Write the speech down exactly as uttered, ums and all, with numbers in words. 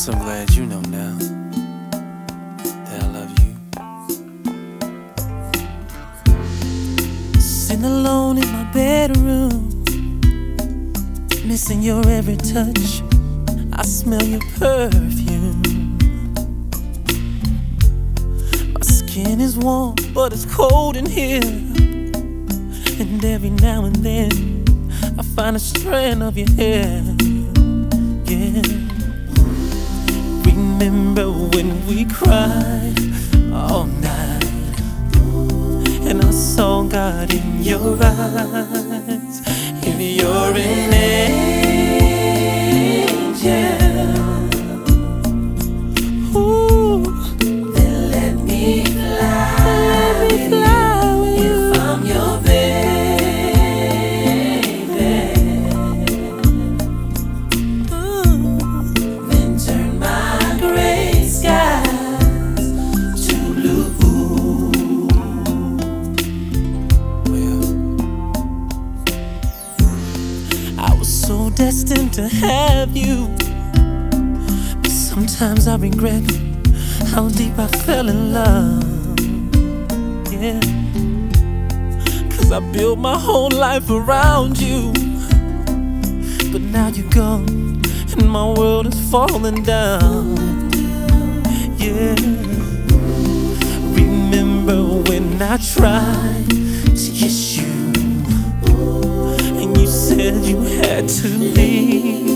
so glad you know now that I love you. Sitting alone in my bedroom, missing your every touch. I smell your perfume. My skin is warm, but it's cold in here. And every now and then I find a strand of your hair. Yeah. Remember when we cried all night, and I saw God in your eyes. If you're an angel, ooh, then let me fly, let me fly with you. If I'm your baby, ooh, then turn my gray skies to blue. I was so destined to have you, but sometimes I regret how deep I fell in love. Yeah, 'cause I built my whole life around you, but now you're gone and my world is falling down. Yeah, remember when I tried to kiss you, and you said you had to leave.